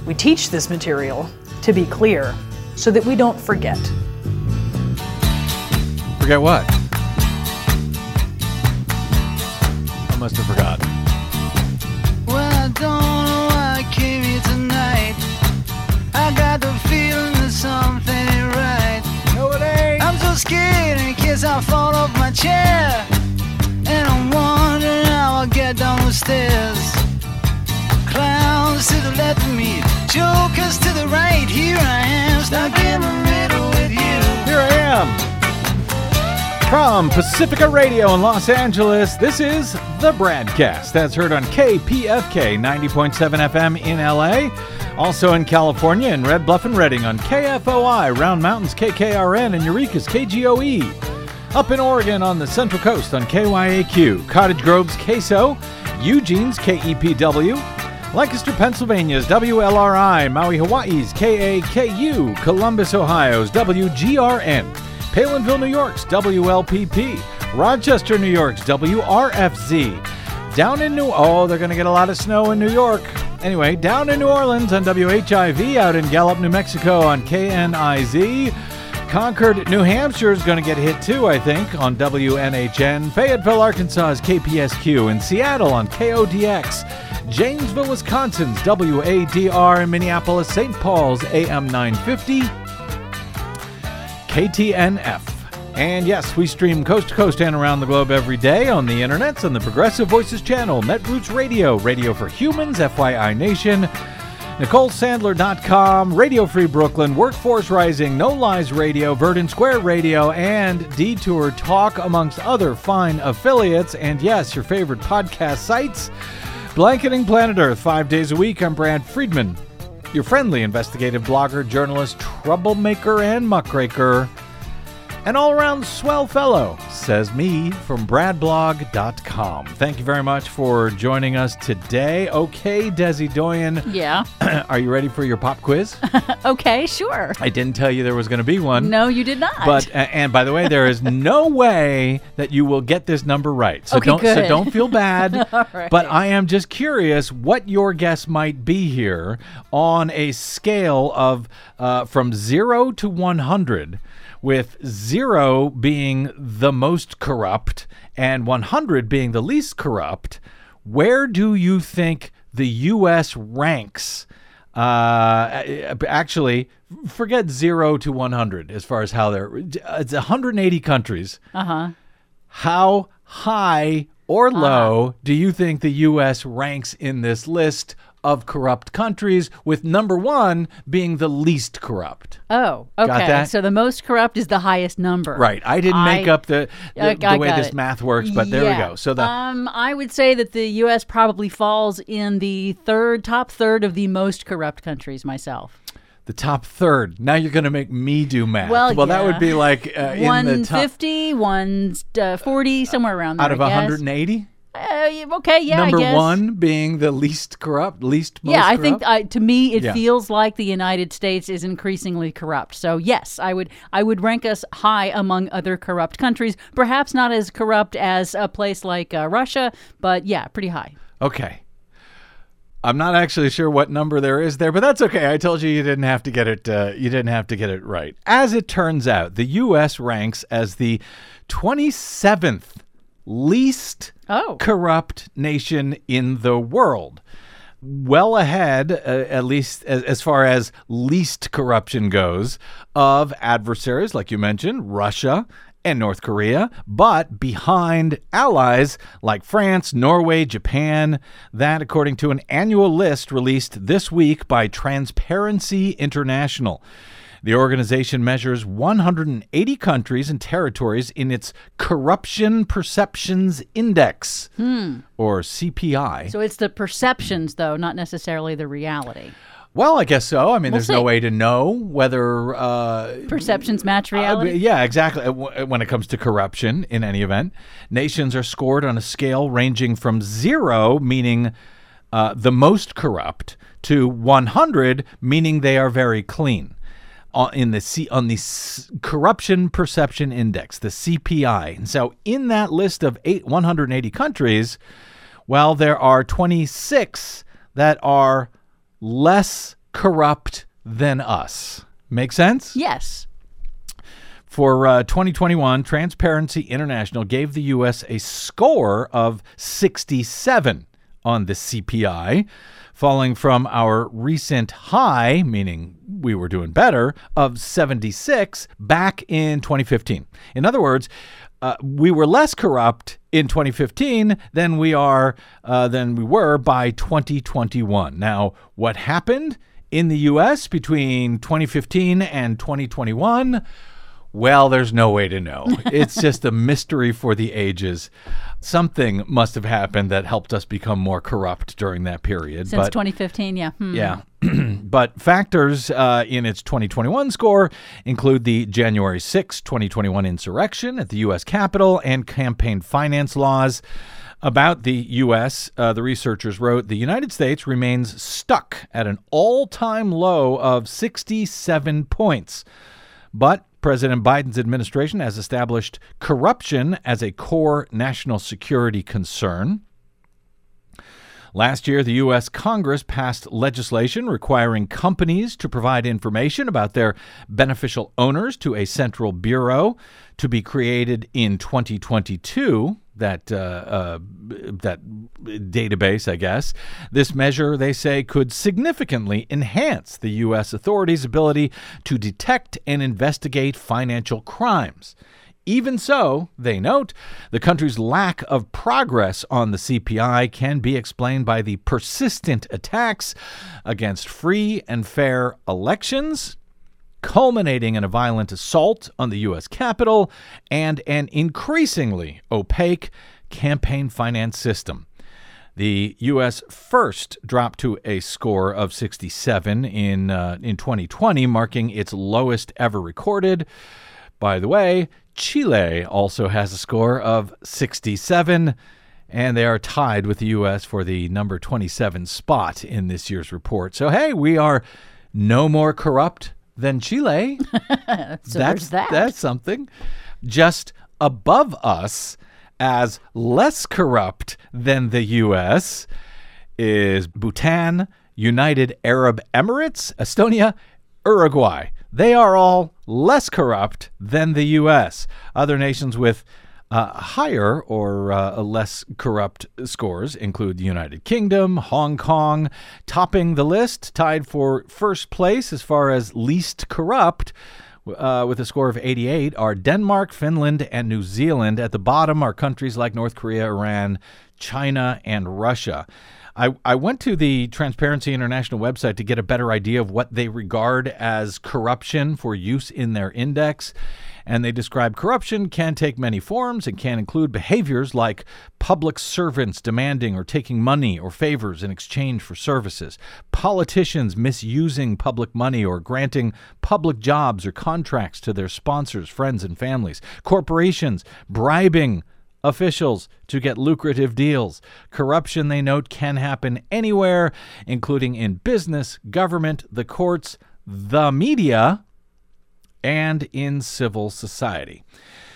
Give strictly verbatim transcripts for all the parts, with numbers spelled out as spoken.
We teach this material to be clear so that we don't forget. Forget what? I must have forgotten. Well, I don't know why I came here tonight. I got the feeling that something ain't right. No, it ain't. I'm so scared in case I fall off my chair. And I'm wondering how I'll get down the stairs. Clowns to the left of me, jokers to the right. Here I am, stuck in the middle with you. Here I am. From Pacifica Radio in Los Angeles, this is The Bradcast. That's heard on K P F K ninety point seven F M in L A. Also in California in Red Bluff and Redding on K F O I, Round Mountains K K R N, and Eureka's K G O E. Up in Oregon on the Central Coast on K Y A Q, Cottage Grove's K S O, Eugene's K E P W, Lancaster, Pennsylvania's W L R I, Maui, Hawaii's K A K U, Columbus, Ohio's W G R N, Palinville, New York's W L P P, Rochester, New York's W R F Z, down in New... Oh, they're going to get a lot of snow in New York. Anyway, down in New Orleans on W H I V, out in Gallup, New Mexico on K N I Z, Concord, New Hampshire is going to get hit too, I think, on W N H N, Fayetteville, Arkansas is K P S Q, in Seattle on K O D X, Janesville, Wisconsin's W A D R, in Minneapolis, Saint Paul's A M nine fifty, K T N F. And yes, we stream coast to coast and around the globe every day on the internets on the Progressive Voices channel, Netroots Radio, Radio for Humans, F Y I Nation, Nicole Sandler dot com, Radio Free Brooklyn, Workforce Rising, No Lies Radio, Verdant Square Radio, and Detour Talk, amongst other fine affiliates. And yes, your favorite podcast sites, Blanketing Planet Earth, five days a week. I'm Brad Friedman, your friendly investigative blogger, journalist, troublemaker, and muckraker. An all-around swell fellow, says me, from brad blog dot com. Thank you very much for joining us today. Okay, Desi Doyen. Yeah. Are you ready for your pop quiz? Okay, sure. I didn't tell you there was going to be one. No, you did not. But uh, and by the way, there is no way that you will get this number right. So okay, don't good. so don't feel bad. All right. But I am just curious what your guess might be here on a scale of uh, from zero to one hundred. With zero being the most corrupt and one hundred being the least corrupt. Where do you think the U S ranks? Uh, actually, forget zero to one hundred as far as how they're... It's one hundred eighty countries. Uh-huh. How high or low uh-huh. do you think the U S ranks in this list of corrupt countries, with number one being the least corrupt? Oh, okay. Got that? So the most corrupt is the highest number. Right. I didn't I, make up the the, I, the I way this it. math works, but there yeah. we go. So the um, I would say that the U S probably falls in the third, top third of the most corrupt countries myself. the top third. Now you're going to make me do math. Well, well yeah. that would be like uh, in the top one fifty, one forty, somewhere around there. out of I guess. one hundred eighty. Uh, okay, yeah, Number I guess. one being the least corrupt, least most Yeah, I corrupt? think uh, to me it Yeah. feels like the United States is increasingly corrupt. So yes, I would I would rank us high among other corrupt countries. Perhaps not as corrupt as a place like uh, Russia, but yeah, pretty high. Okay. I'm not actually sure what number there is there, but that's okay. I told you you didn't have to get it. Uh, you didn't have to get it right. As it turns out, the U S ranks as the twenty-seventh least Oh. corrupt nation in the world. Well ahead, uh, at least as, as far as least corruption goes, of adversaries, like you mentioned, Russia and North Korea, but behind allies like France, Norway, Japan. That, according to an annual list released this week by Transparency International. The organization measures one hundred eighty countries and territories in its Corruption Perceptions Index, Hmm. or C P I. So it's the perceptions, though, not necessarily the reality. Well, I guess so. I mean, We'll there's see. no way to know whether... Uh, Perceptions match uh, reality? yeah, exactly. Uh, w- When it comes to corruption, in any event, nations are scored on a scale ranging from zero, meaning uh, the most corrupt, to one hundred, meaning they are very clean. On, in the C, on the S- Corruption Perception Index, the C P I. And so in that list of eight, one hundred eighty countries, well, there are twenty-six that are less corrupt than us. Make sense? Yes. For uh, twenty twenty-one, Transparency International gave the U S a score of sixty-seven on the C P I, falling from our recent high, meaning we were doing better, of seventy-six back in twenty fifteen. In other words, uh, we were less corrupt in twenty fifteen than we are uh, than we were by twenty twenty-one. Now, what happened in the U S between twenty fifteen and twenty twenty-one? Well, there's no way to know. It's just a mystery for the ages. Something must have happened that helped us become more corrupt during that period. Since but, twenty fifteen, yeah. Hmm. Yeah. But factors uh, in its twenty twenty-one score include the January sixth, twenty twenty-one insurrection at the U S Capitol and campaign finance laws. About the U S, uh, the researchers wrote, the United States remains stuck at an all-time low of sixty-seven points. But President Biden's administration has established corruption as a core national security concern. Last year, the U S Congress passed legislation requiring companies to provide information about their beneficial owners to a central bureau to be created in twenty twenty-two. That uh, uh, that database, I guess. This measure, they say, could significantly enhance the U S authorities' ability to detect and investigate financial crimes. Even so, they note, the country's lack of progress on the C P I can be explained by the persistent attacks against free and fair elections, culminating in a violent assault on the U S Capitol and an increasingly opaque campaign finance system. The U S first dropped to a score of sixty-seven in uh, in twenty twenty, marking its lowest ever recorded. By the way, Chile also has a score of sixty-seven, and they are tied with the U S for the number twenty-seven spot in this year's report. So, hey, we are no more corrupt than Chile. So that's that. That's something. Just above us, as less corrupt than the U S, is Bhutan, United Arab Emirates, Estonia, Uruguay. They are all less corrupt than the U S. Other nations with uh, higher or uh, less corrupt scores include the United Kingdom, Hong Kong. Topping the list, tied for first place as far as least corrupt, uh, with a score of eighty-eight, are Denmark, Finland, and New Zealand. At the bottom are countries like North Korea, Iran, China, and Russia. I, I went to the Transparency International website to get a better idea of what they regard as corruption for use in their index. And they describe corruption can take many forms and can include behaviors like public servants demanding or taking money or favors in exchange for services, politicians misusing public money or granting public jobs or contracts to their sponsors, friends, and families, corporations bribing officials to get lucrative deals. Corruption, they note, can happen anywhere, including in business, government, the courts, the media, and in civil society.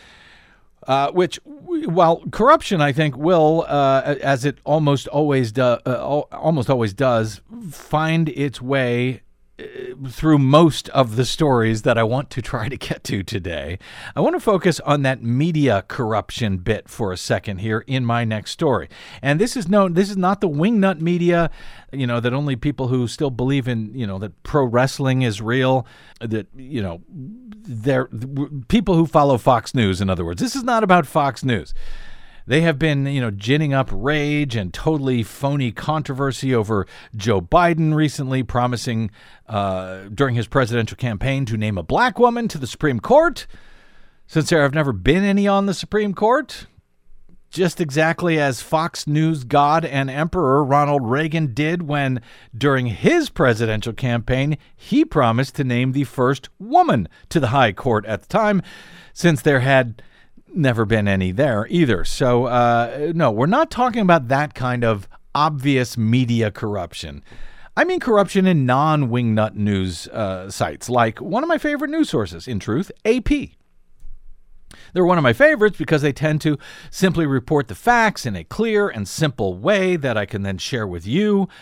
Uh, which, while corruption, I think, will, uh, as it almost always do, uh, almost always does, find its way through most of the stories that I want to try to get to today. I want to focus on that media corruption bit for a second here in my next story. And this is known, this is not the wingnut media, you know, that only people who still believe in, you know, that pro wrestling is real, that, you know, they're people who follow Fox News, in other words. This is not about Fox News. They have been, you know, ginning up rage and totally phony controversy over Joe Biden recently, promising uh, during his presidential campaign to name a black woman to the Supreme Court. Since there have never been any on the Supreme Court, just exactly as Fox News god and emperor Ronald Reagan did when, during his presidential campaign, he promised to name the first woman to the high court at the time, since there had never been any there either. So, uh, no, we're not talking about that kind of obvious media corruption. I mean corruption in non-wingnut news uh, sites, like one of my favorite news sources, in truth, A P. They're one of my favorites because they tend to simply report the facts in a clear and simple way that I can then share with you.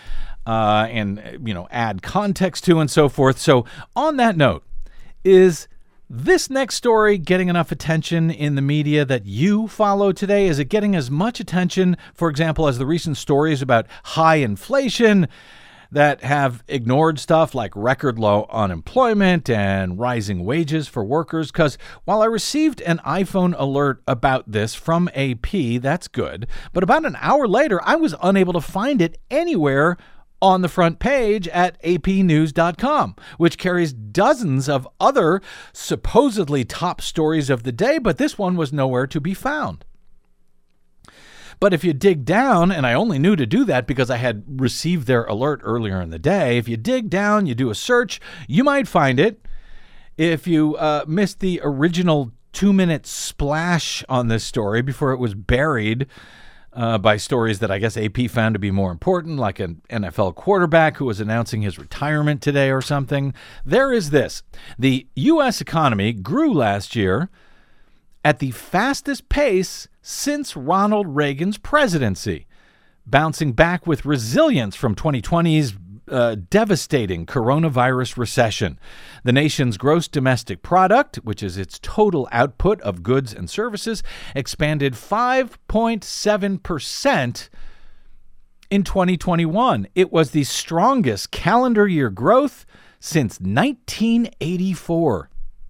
uh, and, you know, add context to and so forth. So on that note, is this next story getting enough attention in the media that you follow today? Is it getting as much attention, for example, as the recent stories about high inflation that have ignored stuff like record low unemployment and rising wages for workers? Because while I received an iPhone alert about this from A P, that's good, but about an hour later, I was unable to find it anywhere on the front page at A P news dot com, which carries dozens of other supposedly top stories of the day, but this one was nowhere to be found. But if you dig down, and I only knew to do that because I had received their alert earlier in the day, if you dig down, you do a search, you might find it. If you uh, missed the original two-minute splash on this story before it was buried uh, by stories that I guess A P found to be more important, like an N F L quarterback who was announcing his retirement today or something, there is this. The U S economy grew last year at the fastest pace since Ronald Reagan's presidency, bouncing back with resilience from twenty twenty's uh, devastating coronavirus recession. The nation's gross domestic product, which is its total output of goods and services, expanded five point seven percent in twenty twenty-one. It was the strongest calendar year growth since nineteen eighty-four.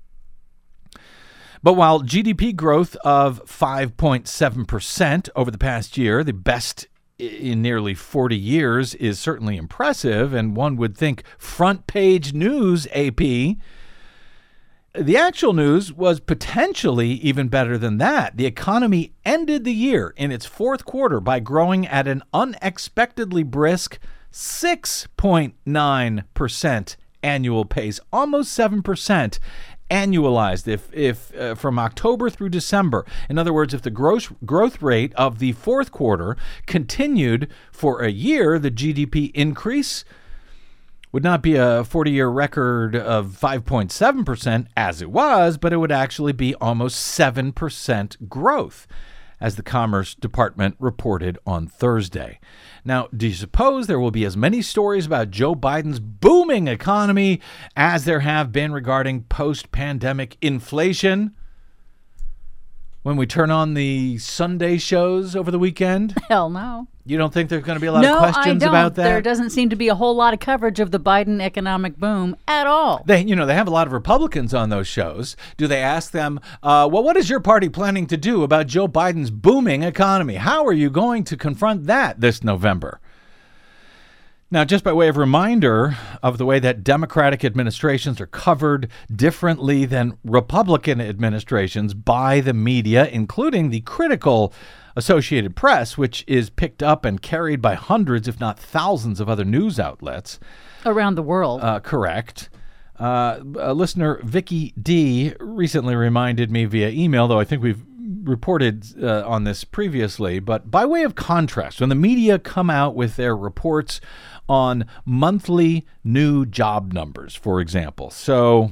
But while G D P growth of five point seven percent over the past year, the best in nearly forty years, is certainly impressive, and one would think front page news, A P, the actual news was potentially even better than that. The economy ended the year in its fourth quarter by growing at an unexpectedly brisk six point nine percent annual pace, almost seven percent. Annualized if if uh, from October through December. In other words, if the gross growth rate of the fourth quarter continued for a year, the G D P increase would not be a forty-year record of five point seven percent as it was, but it would actually be almost seven percent growth, as the Commerce Department reported on Thursday. Now, do you suppose there will be as many stories about Joe Biden's booming economy as there have been regarding post-pandemic inflation when we turn on the Sunday shows over the weekend? Hell no. You don't think there's going to be a lot no, of questions I don't. about that? There doesn't seem to be a whole lot of coverage of the Biden economic boom at all. They, you know, they have a lot of Republicans on those shows. Do they ask them, uh, well, what is your party planning to do about Joe Biden's booming economy? How are you going to confront that this November? Now, just by way of reminder of the way that Democratic administrations are covered differently than Republican administrations by the media, including the critical Associated Press, which is picked up and carried by hundreds, if not thousands, of other news outlets. Around the world. Uh, correct. Uh, a listener, Vicky D, recently reminded me via email, though I think we've reported uh, on this previously, but by way of contrast, when the media come out with their reports on monthly new job numbers, for example. So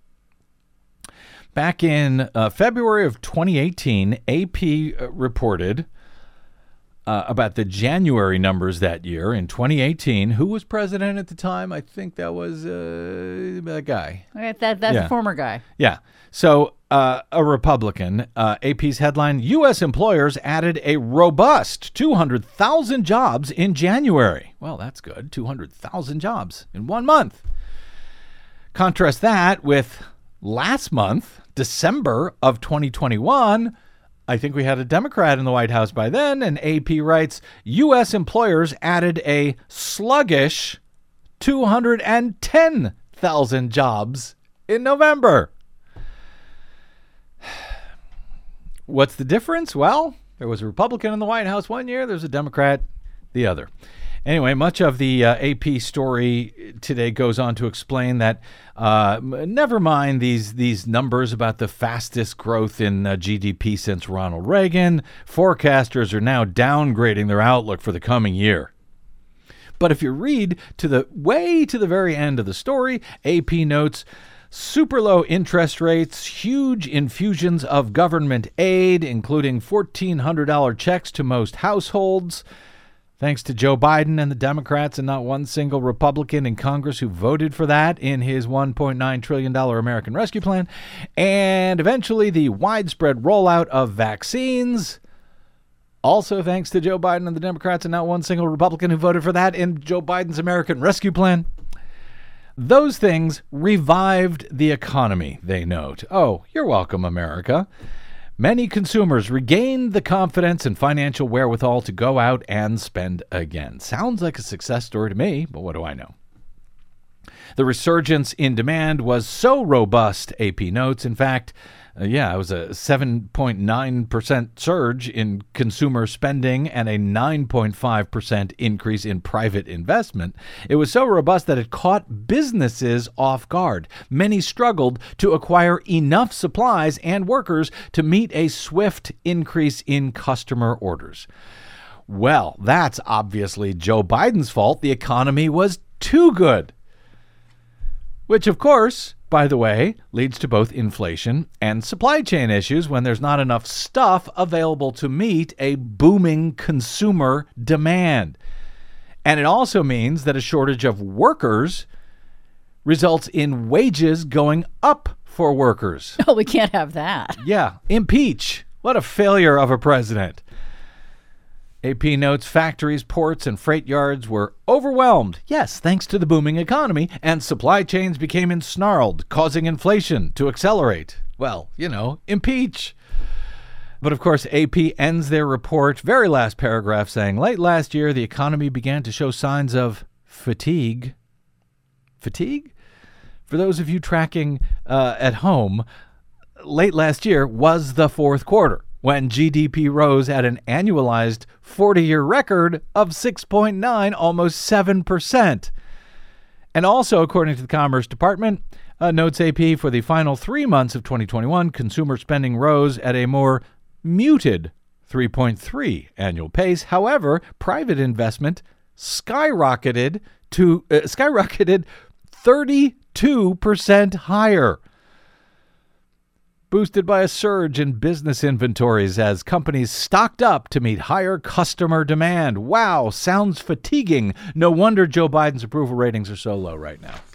back in uh, February of twenty eighteen, A P uh, reported uh, about the January numbers that year in twenty eighteen. Who was president at the time? I think that was uh, that guy. That, that's Yeah. a former guy. Yeah. So uh, a Republican, uh, A P's headline, U S employers added a robust two hundred thousand jobs in January. Well, that's good. two hundred thousand jobs in one month. Contrast that with last month, December of twenty twenty-one. I think we had a Democrat in the White House by then, and A P writes, U S employers added a sluggish two hundred ten thousand jobs in November. What's the difference? Well, there was a Republican in the White House one year, there's a Democrat the other. Anyway, much of the uh, A P story today goes on to explain that uh, never mind these these numbers about the fastest growth in uh, G D P since Ronald Reagan. Forecasters are now downgrading their outlook for the coming year. But if you read to the way to the very end of the story, A P notes super low interest rates, huge infusions of government aid, including fourteen hundred dollars checks to most households, Thanks to Joe Biden and the Democrats and not one single Republican in Congress who voted for that in his one point nine trillion dollars American Rescue Plan. And eventually the widespread rollout of vaccines. Also thanks to Joe Biden and the Democrats and not one single Republican who voted for that in Joe Biden's American Rescue Plan. Those things revived the economy, they note. Oh, you're welcome, America. Many consumers regained the confidence and financial wherewithal to go out and spend again. Sounds like a success story to me, but what do I know? The resurgence in demand was so robust, A P notes. In fact, uh, yeah, it was a seven point nine percent surge in consumer spending and a nine point five percent increase in private investment. It was so robust that it caught businesses off guard. Many struggled to acquire enough supplies and workers to meet a swift increase in customer orders. Well, that's obviously Joe Biden's fault. The economy was too good. Which, of course, by the way, leads to both inflation and supply chain issues when there's not enough stuff available to meet a booming consumer demand. And it also means that a shortage of workers results in wages going up for workers. Oh, we can't have that. Yeah, impeach. What a failure of a president. A P notes factories, ports, and freight yards were overwhelmed, yes, thanks to the booming economy, and supply chains became ensnarled, causing inflation to accelerate. Well, you know, impeach. But of course, A P ends their report, very last paragraph, saying, late last year, the economy began to show signs of fatigue. Fatigue? For those of you tracking uh, at home, late last year was the fourth quarter, when G D P rose at an annualized forty-year record of six point nine, almost seven percent. And also, according to the Commerce Department, uh, notes A P, for the final three months of twenty twenty-one, consumer spending rose at a more muted three point three annual pace. However, private investment skyrocketed to uh, skyrocketed thirty-two percent higher, boosted by a surge in business inventories as companies stocked up to meet higher customer demand. Wow, sounds fatiguing. No wonder Joe Biden's approval ratings are so low right now.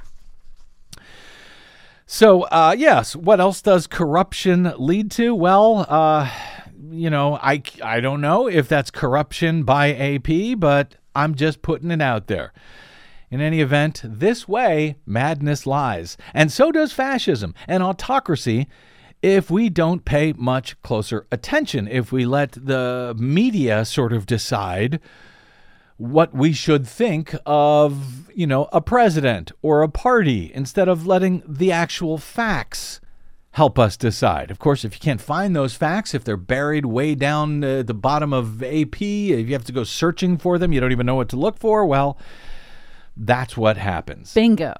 So, uh, yes, what else does corruption lead to? Well, uh, you know, I, I don't know if that's corruption by A P, but I'm just putting it out there. In any event, this way, madness lies. And so does fascism and autocracy if we don't pay much closer attention, if we let the media sort of decide what we should think of, you know, a president or a party instead of letting the actual facts help us decide. Of course, if you can't find those facts, if they're buried way down uh, the bottom of A P, if you have to go searching for them, you don't even know what to look for, well, that's what happens. Bingo.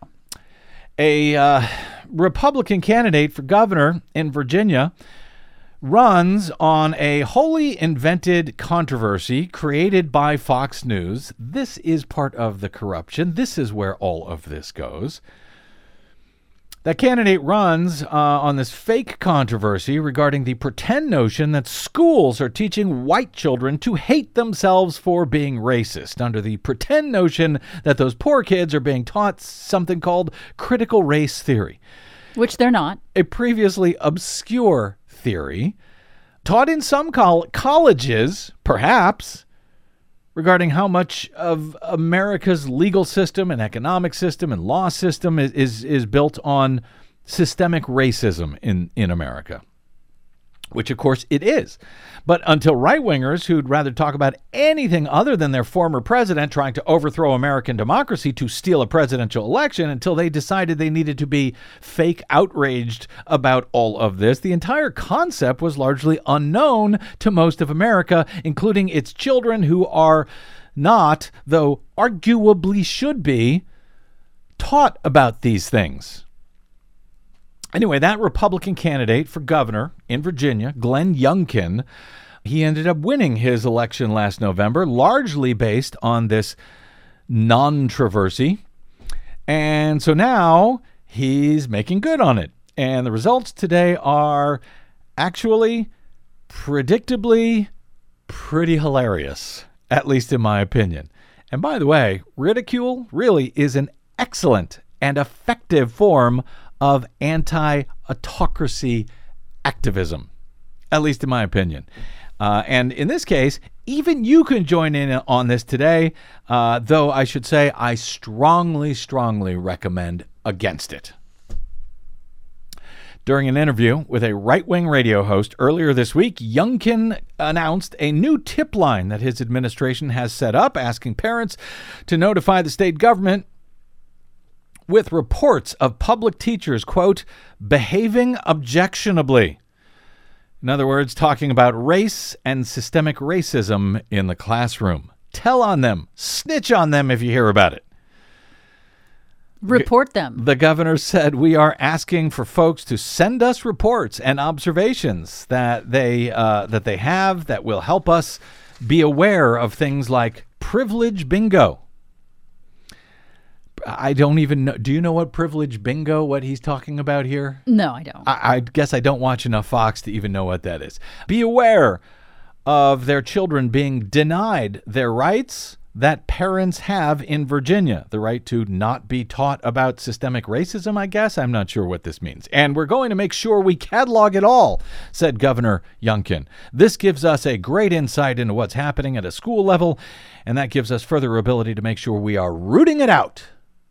A uh, Republican candidate for governor in Virginia runs on a wholly invented controversy created by Fox News. This is part of the corruption. This is where all of this goes. That candidate runs uh, on this fake controversy regarding the pretend notion that schools are teaching white children to hate themselves for being racist, under the pretend notion that those poor kids are being taught something called critical race theory. Which they're not. A previously obscure theory taught in some col- colleges, perhaps, regarding how much of America's legal system and economic system and law system is is, is built on systemic racism in, in America, which, of course, it is. But until right-wingers who'd rather talk about anything other than their former president trying to overthrow American democracy to steal a presidential election, until they decided they needed to be fake outraged about all of this, the entire concept was largely unknown to most of America, including its children, who are not, though arguably should be, taught about these things. Anyway, that Republican candidate for governor in Virginia, Glenn Youngkin, he ended up winning his election last November, largely based on this non-controversy. And so now he's making good on it. And the results today are actually, predictably, pretty hilarious. at least in my opinion. And by the way, ridicule really is an excellent and effective form of anti-autocracy activism, at least in my opinion. Uh, and in this case, even you can join in on this today, uh, though I should say I strongly, strongly recommend against it. During an interview with a right-wing radio host earlier this week, Youngkin announced a new tip line that his administration has set up, asking parents to notify the state government with reports of public teachers, quote, behaving objectionably. In other words, talking about race and systemic racism in the classroom. Tell on them. Snitch on them if you hear about it. Report them. The governor said, we are asking for folks to send us reports and observations that they uh, that they have that will help us be aware of things like privilege bingo. I don't even know. Do you know what privilege bingo, what he's talking about here? No, I don't. I, I guess I don't watch enough Fox to even know what that is. Be aware of their children being denied their rights that parents have in Virginia. The right to not be taught about systemic racism, I guess. I'm not sure what this means. And we're going to make sure we catalog it all, said Governor Youngkin. This gives us a great insight into what's happening at a school level, and that gives us further ability to make sure we are rooting it out.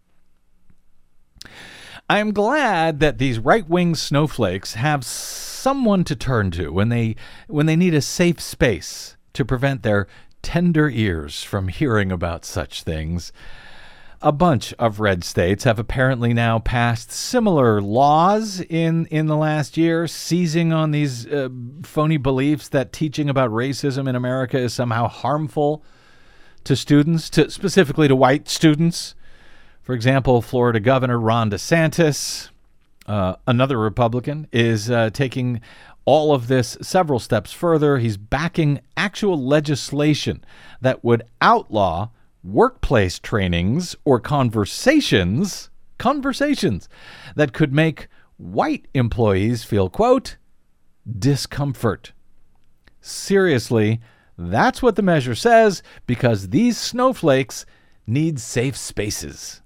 I'm glad that these right-wing snowflakes have someone to turn to when they when they need a safe space to prevent their tender ears from hearing about such things. A bunch of red states have apparently now passed similar laws in, in the last year, seizing on these uh, phony beliefs that teaching about racism in America is somehow harmful to students, to specifically to white students. For example, Florida Governor Ron DeSantis, uh, another Republican, is uh, taking all of this several steps further. He's backing actual legislation that would outlaw workplace trainings or conversations, conversations that could make white employees feel, quote, discomfort. Seriously, that's what the measure says, because these snowflakes need safe spaces.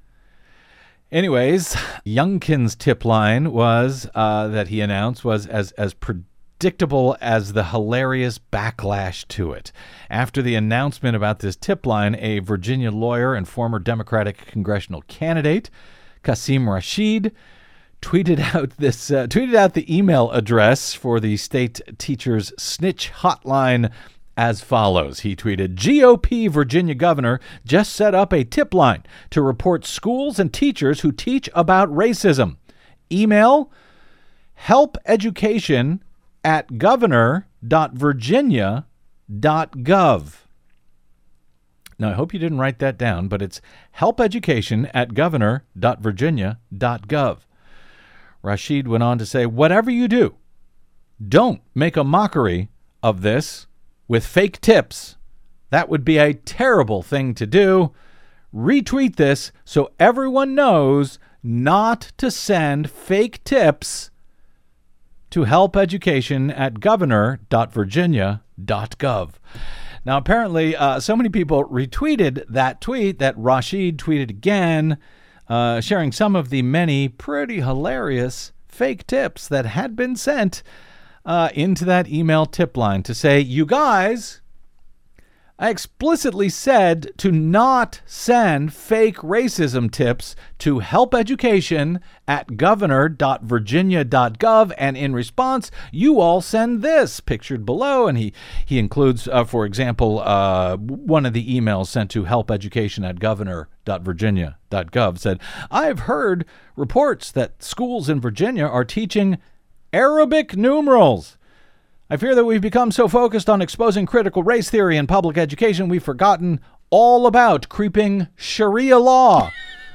Anyways, Youngkin's tip line was uh, that he announced was as as predictable as the hilarious backlash to it. After the announcement about this tip line, a Virginia lawyer and former Democratic congressional candidate, Qasim Rashid, tweeted out this uh, tweeted out the email address for the state teachers snitch hotline as follows. He tweeted, G O P Virginia governor just set up a tip line to report schools and teachers who teach about racism. Email helpeducation at governor dot virginia dot gov. Now, I hope you didn't write that down, but it's helpeducation at governor dot virginia dot gov. Rashid went on to say, whatever you do, don't make a mockery of this with fake tips. That would be a terrible thing to do. Retweet this so everyone knows not to send fake tips to helpeducation at governor dot virginia dot gov. Now, apparently, uh, so many people retweeted that tweet that Rashid tweeted again, uh, sharing some of the many pretty hilarious fake tips that had been sent Uh, into that email tip line to say, you guys, I explicitly said to not send fake racism tips to helpeducation at governor dot virginia dot gov, and in response, you all send this, pictured below. And he, he includes, uh, for example, uh, one of the emails sent to helpeducation at governor dot virginia dot gov said, I've heard reports that schools in Virginia are teaching Arabic numerals. I fear that we've become so focused on exposing critical race theory in public education, we've forgotten all about creeping Sharia law.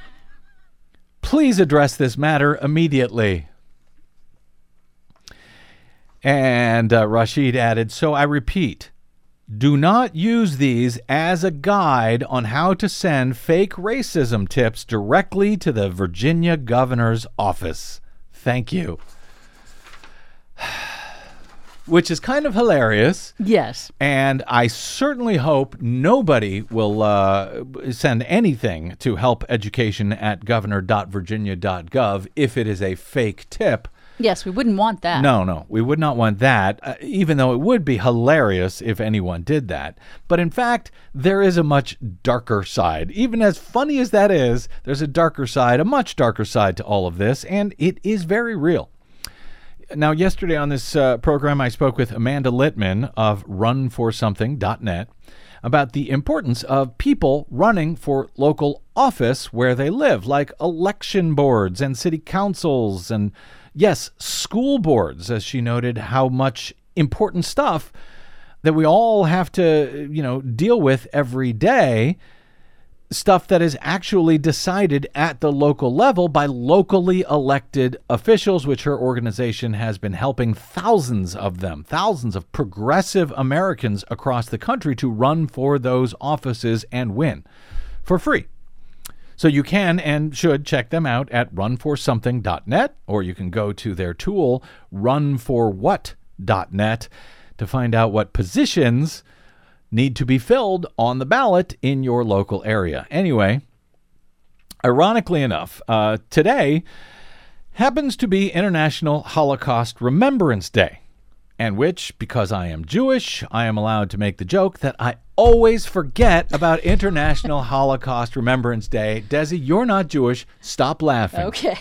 Please address this matter immediately. And uh, Rashid added, so I repeat, do not use these as a guide on how to send fake racism tips directly to the Virginia governor's office. Thank you. which is kind of hilarious. Yes. And I certainly hope nobody will uh, send anything to help education at governor dot virginia dot gov if it is a fake tip. Yes, we wouldn't want that. No, no, we would not want that, uh, even though it would be hilarious if anyone did that. But in fact, there is a much darker side. Even as funny as that is, there's a darker side, a much darker side to all of this, and it is very real. Now, yesterday on this uh, program, I spoke with Amanda Littman of run for something dot net about the importance of people running for local office where they live, like election boards and city councils and, yes, school boards, as she noted, how much important stuff that we all have to, you know, deal with every day, stuff that is actually decided at the local level by locally elected officials, which her organization has been helping thousands of them, thousands of progressive Americans across the country to run for those offices and win for free. So you can and should check them out at run for something dot net, or you can go to their tool, run for what dot net, to find out what positions need to be filled on the ballot in your local area. Anyway, ironically enough, uh, today happens to be International Holocaust Remembrance Day, and which, because I am Jewish, I am allowed to make the joke that I always forget about International Holocaust Remembrance Day. Desi, you're not Jewish. Stop laughing. Okay.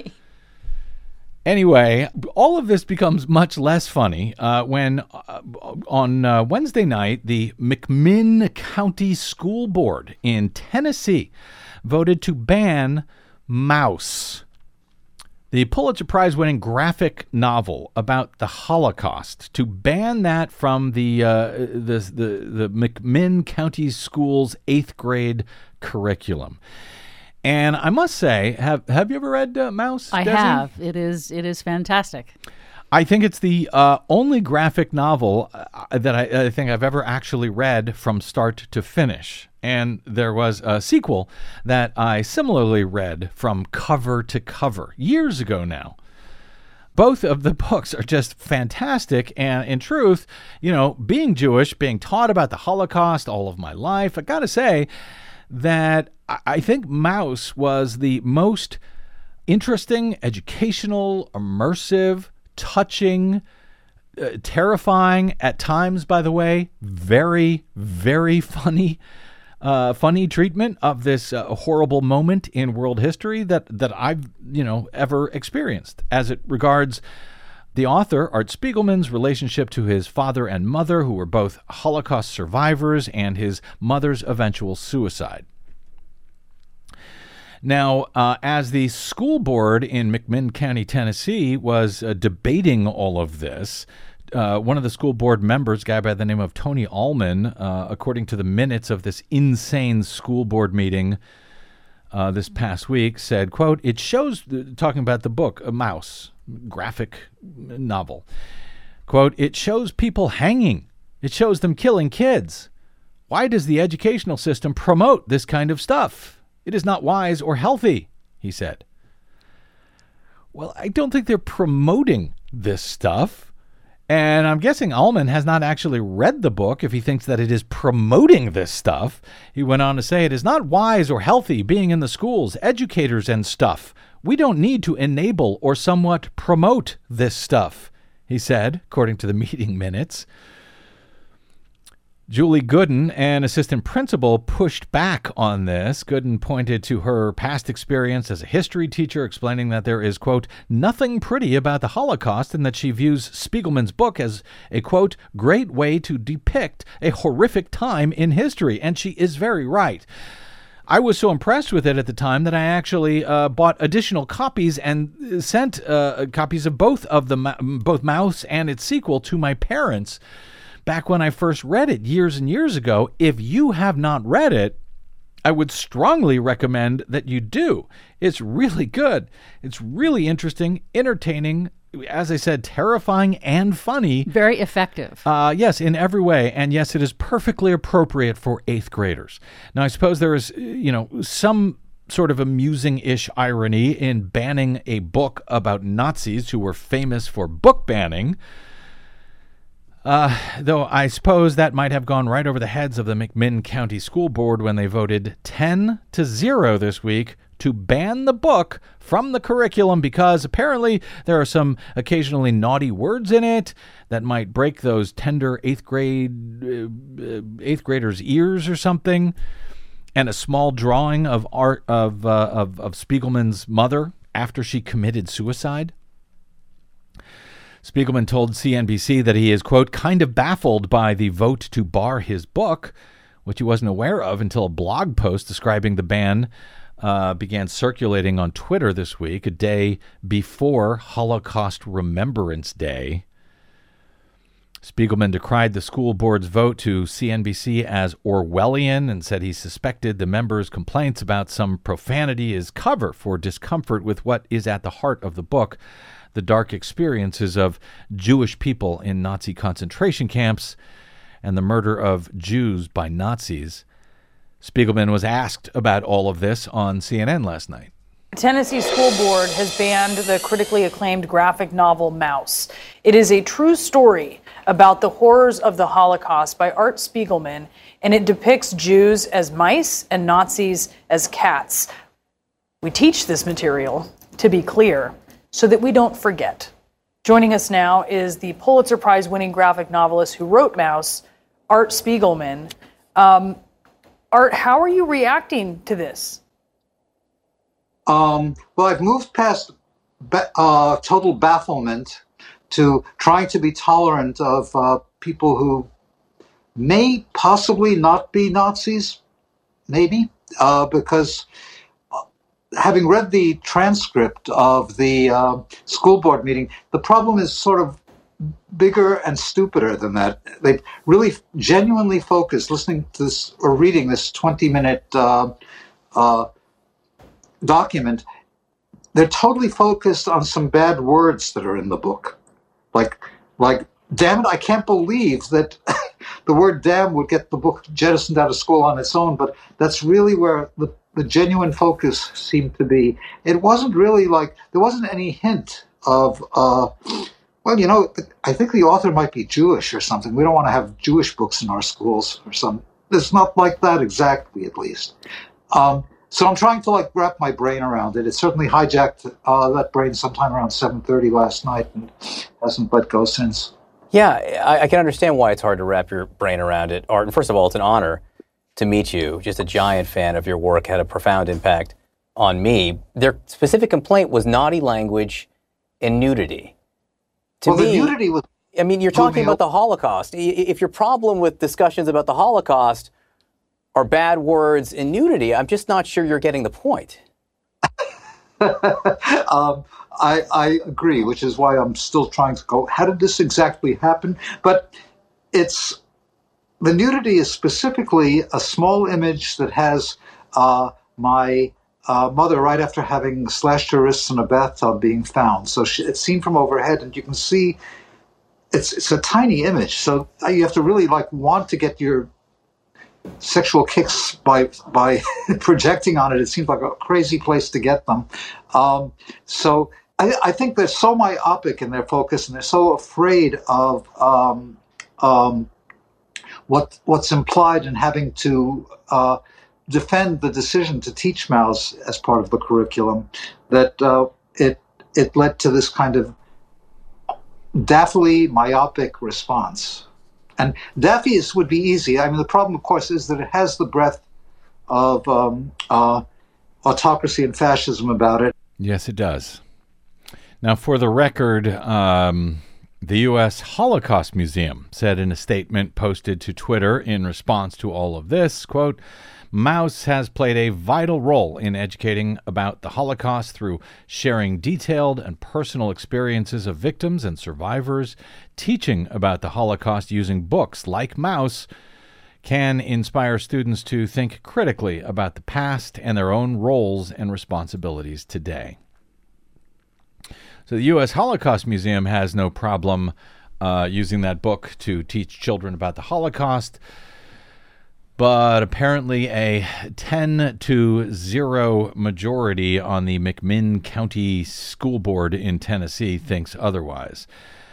Anyway, all of this becomes much less funny uh, when uh, on uh, Wednesday night, the McMinn County School Board in Tennessee voted to ban Maus, the Pulitzer Prize-winning graphic novel about the Holocaust, to ban that from the uh, the, the the McMinn County School's eighth grade curriculum. And I must say, have have you ever read uh, Maus? I Desi? have. It is it is fantastic. I think it's the uh, only graphic novel uh, that I, I think I've ever actually read from start to finish. And there was a sequel that I similarly read from cover to cover years ago now. Both of the books are just fantastic. And in truth, you know, being Jewish, being taught about the Holocaust all of my life, I got to say that I think Maus was the most interesting, educational, immersive, touching, uh, terrifying, at times, by the way, very, very funny, uh, funny treatment of this uh, horrible moment in world history that, that I've, you know, ever experienced as it regards the author, Art Spiegelman's relationship to his father and mother, who were both Holocaust survivors, and his mother's eventual suicide. Now, uh, as the school board in McMinn County, Tennessee, was uh, debating all of this, uh, one of the school board members, a guy by the name of Tony Allman, uh, according to the minutes of this insane school board meeting uh, this past week, said, quote, "It shows," talking about the book, a Maus, graphic novel, quote, "it shows people hanging. It shows them killing kids. Why does the educational system promote this kind of stuff? It is not wise or healthy," he said. Well, I don't think they're promoting this stuff. And I'm guessing Allman has not actually read the book if he thinks that it is promoting this stuff. He went on to say, "It is not wise or healthy being in the schools, educators and stuff. We don't need to enable or somewhat promote this stuff," he said, according to the meeting minutes. Julie Gooden, an assistant principal, pushed back on this. Gooden pointed to her past experience as a history teacher, explaining that there is, quote, "nothing pretty about the Holocaust," and that she views Spiegelman's book as a, quote, "great way to depict a horrific time in history." And she is very right. I was so impressed with it at the time that I actually uh, bought additional copies and sent uh, copies of both of the both Maus and its sequel to my parents back when I first read it years and years ago. If you have not read it, I would strongly recommend that you do. It's really good. It's really interesting, entertaining, as I said, terrifying and funny. Very effective. Uh, yes, in every way. And yes, it is perfectly appropriate for eighth graders. Now, I suppose there is, you know, some sort of amusing-ish irony in banning a book about Nazis who were famous for book banning. Uh, though I suppose that might have gone right over the heads of the McMinn County School Board when they voted ten to zero this week to ban the book from the curriculum because apparently there are some occasionally naughty words in it that might break those tender eighth grade uh, eighth graders' ears or something, and a small drawing of art of uh, of, of Spiegelman's mother after she committed suicide. Spiegelman told C N B C that he is, quote, kind of baffled by the vote to bar his book, which he wasn't aware of until a blog post describing the ban uh, began circulating on Twitter this week, a day before Holocaust Remembrance Day. Spiegelman decried the school board's vote to C N B C as Orwellian and said he suspected the members' complaints about some profanity is cover for discomfort with what is at the heart of the book, the dark experiences of Jewish people in Nazi concentration camps and the murder of Jews by Nazis. Spiegelman was asked about all of this on C N N last night. Tennessee School Board has banned the critically acclaimed graphic novel Maus. It is a true story about the horrors of the Holocaust by Art Spiegelman, and it depicts Jews as mice and Nazis as cats. We teach this material, to be clear, so that we don't forget. Joining us now is the Pulitzer Prize-winning graphic novelist who wrote Maus, Art Spiegelman. Um, Art, how are you reacting to this? Um, well, I've moved past ba- uh, total bafflement to trying to be tolerant of uh, people who may possibly not be Nazis, maybe, uh, because having read the transcript of the uh, school board meeting, the problem is sort of bigger and stupider than that. They really genuinely focused, listening to this or reading this twenty-minute uh, uh, document, they're totally focused on some bad words that are in the book. Like, like, damn it, I can't believe that the word damn would get the book jettisoned out of school on its own, but that's really where the the genuine focus seemed to be. It wasn't really like, there wasn't any hint of, uh, well, you know, I think the author might be Jewish or something. We don't want to have Jewish books in our schools or something. It's not like that exactly, at least. Um, so I'm trying to like wrap my brain around it. It certainly hijacked uh, that brain sometime around seven thirty last night and hasn't let go since. Yeah, I, I can understand why it's hard to wrap your brain around it, Art. And first of all, it's an honor to meet you. Just a giant fan of your work, had a profound impact on me. Their specific complaint was naughty language and nudity. To well, me, the nudity was... I mean, you're talking about the Holocaust. If your problem with discussions about the Holocaust are bad words and nudity, I'm just not sure you're getting the point. um, I, I agree, which is why I'm still trying to go, how did this exactly happen? But it's... The nudity is specifically a small image that has uh, my uh, mother right after having slashed her wrists in a bathtub being found. So she, it's seen from overhead, and you can see it's it's a tiny image. So you have to really like want to get your sexual kicks by by projecting on it. It seems like a crazy place to get them. Um, so I, I think they're so myopic in their focus, and they're so afraid of. Um, um, What what's implied in having to uh, defend the decision to teach Maus as part of the curriculum, that uh, it it led to this kind of daffily myopic response. And daffy is, would be easy. I mean, the problem, of course, is that it has the breadth of um, uh, autocracy and fascism about it. Yes, it does. Now, for the record, um, the U S Holocaust Museum said in a statement posted to Twitter in response to all of this, quote, Maus has played a vital role in educating about the Holocaust through sharing detailed and personal experiences of victims and survivors. Teaching about the Holocaust using books like Maus can inspire students to think critically about the past and their own roles and responsibilities today. So the U S Holocaust Museum has no problem uh, using that book to teach children about the Holocaust, but apparently a ten to zero majority on the McMinn County School Board in Tennessee thinks otherwise.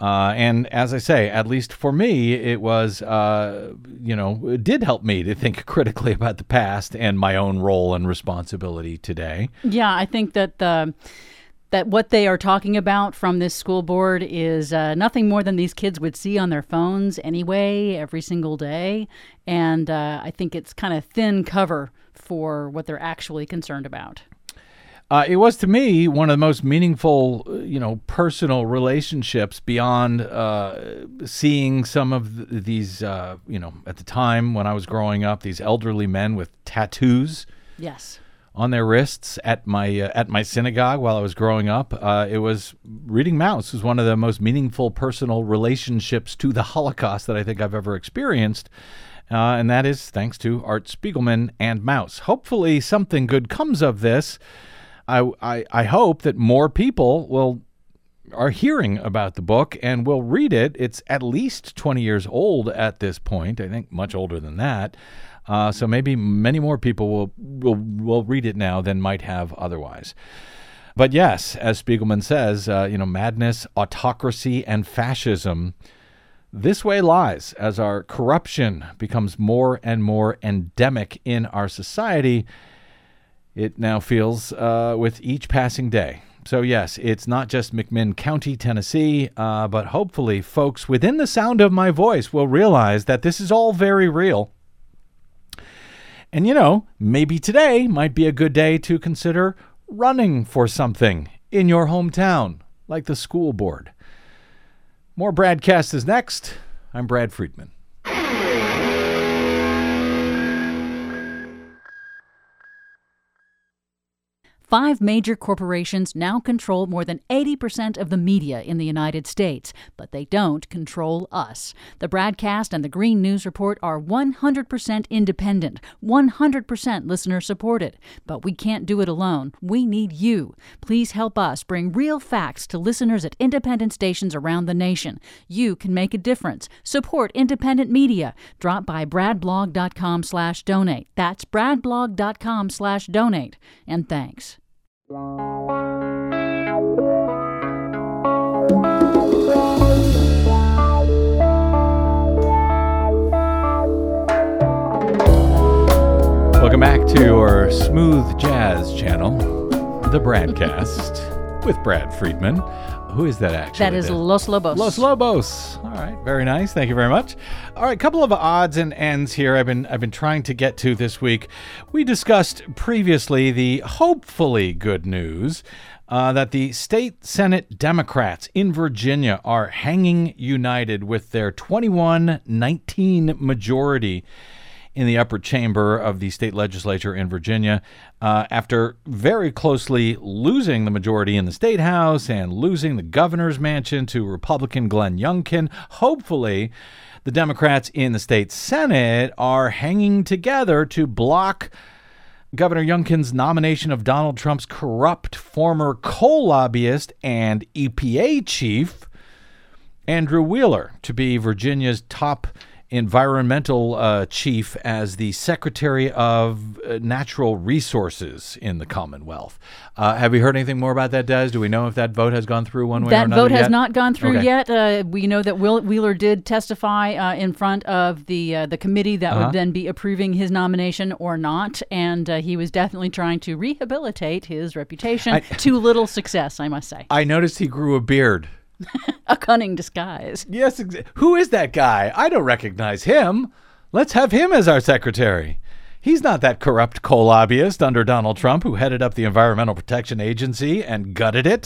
Uh, and as I say, at least for me, it was, uh, you know, it did help me to think critically about the past and my own role and responsibility today. Yeah, I think that the that what they are talking about from this school board is uh, nothing more than these kids would see on their phones anyway, every single day. And uh, I think it's kind of thin cover for what they're actually concerned about. Uh, it was, to me, one of the most meaningful, you know, personal relationships beyond uh, seeing some of th- these, uh, you know, at the time when I was growing up, these elderly men with tattoos. Yes. On their wrists at my uh, at my synagogue while I was growing up. Uh, it was reading Maus was one of the most meaningful personal relationships to the Holocaust that I think I've ever experienced. Uh, and that is thanks to Art Spiegelman and Maus. Hopefully something good comes of this. I, I, I hope that more people will are hearing about the book and will read it. It's at least twenty years old at this point. I think much older than that. Uh, so maybe many more people will, will will read it now than might have otherwise. But yes, as Spiegelman says, uh, you know, madness, autocracy, and fascism, this way lies as our corruption becomes more and more endemic in our society. It now feels uh, with each passing day. So yes, it's not just McMinn County, Tennessee, uh, but hopefully folks within the sound of my voice will realize that this is all very real. And, you know, maybe today might be a good day to consider running for something in your hometown, like the school board. More Bradcast is next. I'm Brad Friedman. Five major corporations now control more than eighty percent of the media in the United States, but they don't control us. The Bradcast and the Green News Report are one hundred percent independent, one hundred percent listener-supported. But we can't do it alone. We need you. Please help us bring real facts to listeners at independent stations around the nation. You can make a difference. Support independent media. Drop by bradblog.com slash donate. That's bradblog.com slash donate. And thanks. Welcome back to your smooth jazz channel, the Bradcast, with Brad Friedman. Who is that actually? That is Los Lobos. Los Lobos. All right, very nice. Thank you very much. All right, a couple of odds and ends here I've been I've been trying to get to this week. We discussed previously the hopefully good news uh, that the state Senate Democrats in Virginia are hanging united with their twenty-one nineteen majority in the upper chamber of the state legislature in Virginia uh, after very closely losing the majority in the state house and losing the governor's mansion to Republican Glenn Youngkin. Hopefully, the Democrats in the state Senate are hanging together to block Governor Youngkin's nomination of Donald Trump's corrupt former coal lobbyist and E P A chief, Andrew Wheeler, to be Virginia's top environmental uh, chief as the Secretary of uh, Natural Resources in the Commonwealth. Uh, have you heard anything more about that, Des? Do we know if that vote has gone through one way that or another vote has yet? not gone through Okay. yet. Uh, we know that Will, Wheeler did testify uh, in front of the uh, the committee that Uh-huh. would then be approving his nomination or not, and uh, he was definitely trying to rehabilitate his reputation I- to little success, I must say. I noticed he grew a beard. A cunning disguise. Yes, exa- who is that guy? I don't recognize him. Let's have him as our secretary. He's not that corrupt coal lobbyist under Donald Trump who headed up the Environmental Protection Agency and gutted it.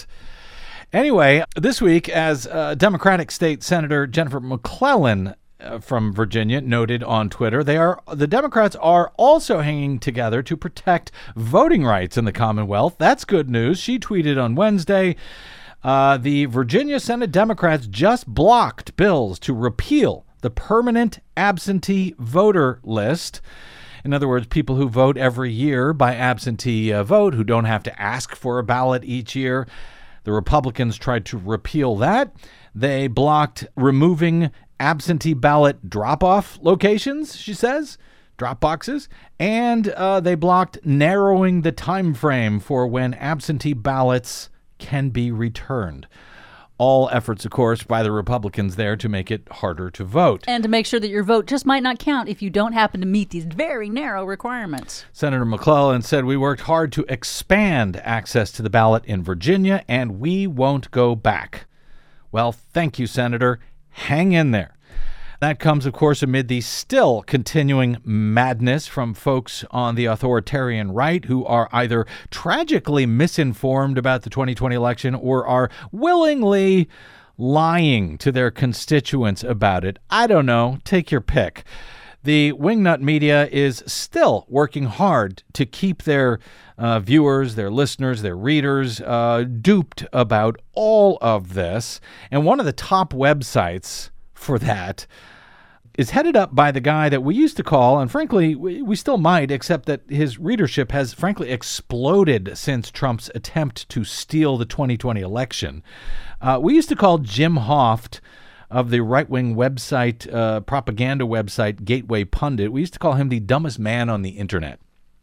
Anyway, this week, as uh, Democratic State Senator Jennifer McClellan uh, from Virginia noted on Twitter, they are the Democrats are also hanging together to protect voting rights in the Commonwealth. That's good news. She tweeted on Wednesday, Uh, the Virginia Senate Democrats just blocked bills to repeal the permanent absentee voter list. In other words, people who vote every year by absentee uh, vote, who don't have to ask for a ballot each year. The Republicans tried to repeal that. They blocked removing absentee ballot drop-off locations, she says, drop boxes, and uh, they blocked narrowing the time frame for when absentee ballots can be returned. All efforts, of course, by the Republicans there to make it harder to vote. And to make sure that your vote just might not count if you don't happen to meet these very narrow requirements. Senator McClellan said, "We worked hard to expand access to the ballot in Virginia, and we won't go back." Well, thank you, Senator. Hang in there. That comes, of course, amid the still continuing madness from folks on the authoritarian right who are either tragically misinformed about the twenty twenty election or are willingly lying to their constituents about it. I don't know. Take your pick. The wingnut media is still working hard to keep their uh, viewers, their listeners, their readers uh, duped about all of this. And one of the top websites for that is headed up by the guy that we used to call, and frankly, we, we still might, except that his readership has frankly exploded since Trump's attempt to steal the twenty twenty election. Uh, we used to call Jim Hoft of the right-wing website, uh, propaganda website, Gateway Pundit, we used to call him the dumbest man on the internet.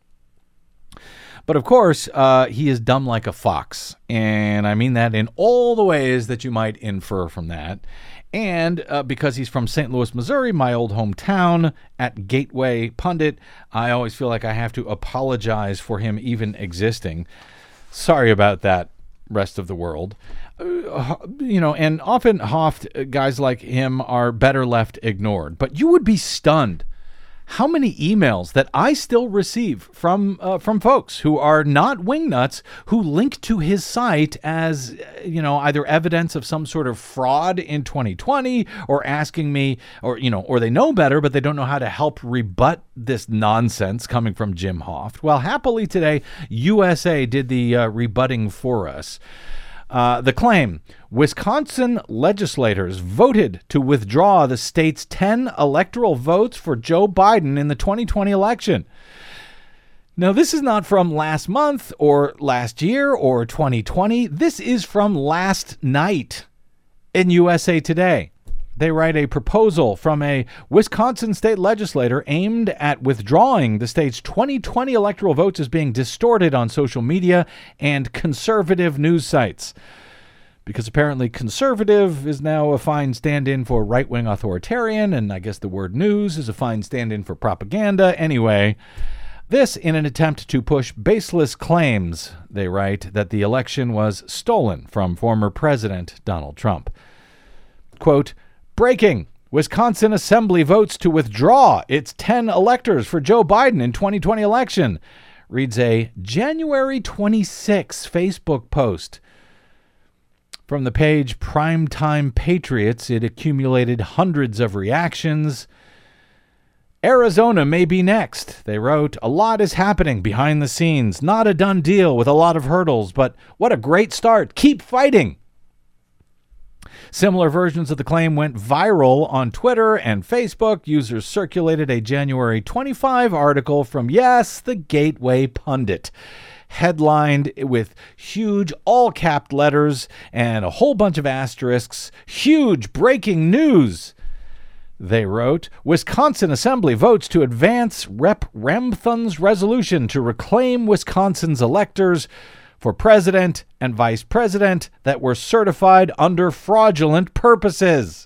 But of course, uh, he is dumb like a fox, and I mean that in all the ways that you might infer from that. And uh, because he's from Saint Louis, Missouri, my old hometown, at Gateway Pundit, I always feel like I have to apologize for him even existing. Sorry about that, rest of the world. Uh, you know, and often Hoft, guys like him, are better left ignored. But you would be stunned how many emails that I still receive from uh, from folks who are not wingnuts who link to his site as, you know, either evidence of some sort of fraud in twenty twenty or asking me, or, you know, or they know better, but they don't know how to help rebut this nonsense coming from Jim Hoft. Well, happily today, U S A did the uh, rebutting for us. Uh, the claim: Wisconsin legislators voted to withdraw the state's ten electoral votes for Joe Biden in the twenty twenty election. Now, this is not from last month or last year or twenty twenty. This is from last night in U S A Today. They write a proposal from a Wisconsin state legislator aimed at withdrawing the state's twenty twenty electoral votes as being distorted on social media and conservative news sites. Because apparently conservative is now a fine stand-in for right-wing authoritarian, and I guess the word news is a fine stand-in for propaganda. Anyway, this in an attempt to push baseless claims, they write, that the election was stolen from former President Donald Trump. Quote, breaking: Wisconsin Assembly votes to withdraw its ten electors for Joe Biden in twenty twenty election, reads a January twenty-sixth Facebook post. From the page Primetime Patriots, it accumulated hundreds of reactions. Arizona may be next, they wrote. A lot is happening behind the scenes. Not a done deal with a lot of hurdles, but what a great start. Keep fighting. Similar versions of the claim went viral on Twitter and Facebook. Users circulated a January twenty-fifth article from, yes, the Gateway Pundit, headlined with huge all-capped letters and a whole bunch of asterisks. Huge breaking news, they wrote. Wisconsin Assembly votes to advance Rep Remthun's resolution to reclaim Wisconsin's electors for president and vice president that were certified under fraudulent purposes.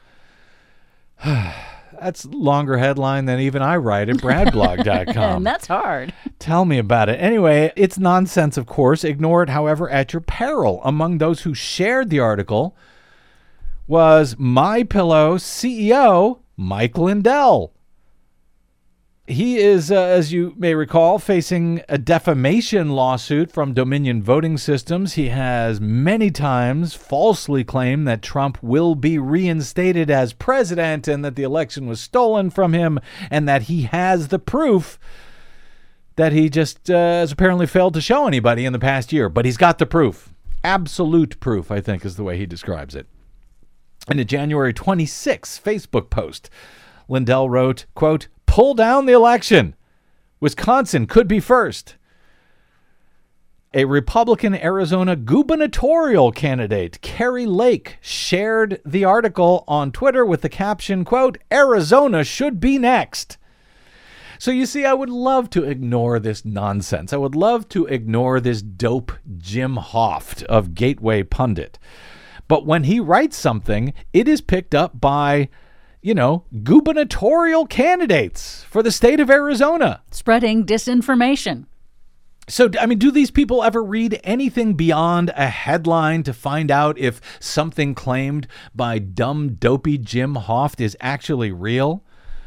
That's a longer headline than even I write at bradblog dot com. And that's hard. Tell me about it. Anyway, it's nonsense, of course. Ignore it, however, at your peril. Among those who shared the article was MyPillow C E O Mike Lindell. He is, uh, as you may recall, facing a defamation lawsuit from Dominion Voting Systems. He has many times falsely claimed that Trump will be reinstated as president and that the election was stolen from him and that he has the proof that he just uh, has apparently failed to show anybody in the past year. But he's got the proof. Absolute proof, I think, is the way he describes it. In a January twenty-sixth Facebook post, Lindell wrote, quote, pull down the election. Wisconsin could be first. A Republican Arizona gubernatorial candidate, Kari Lake, shared the article on Twitter with the caption, quote, Arizona should be next. So you see, I would love to ignore this nonsense. I would love to ignore this dope Jim Hoft of Gateway Pundit. But when he writes something, it is picked up by, you know, gubernatorial candidates for the state of Arizona. Spreading disinformation. So, I mean, do these people ever read anything beyond a headline to find out if something claimed by dumb, dopey Jim Hoft is actually real?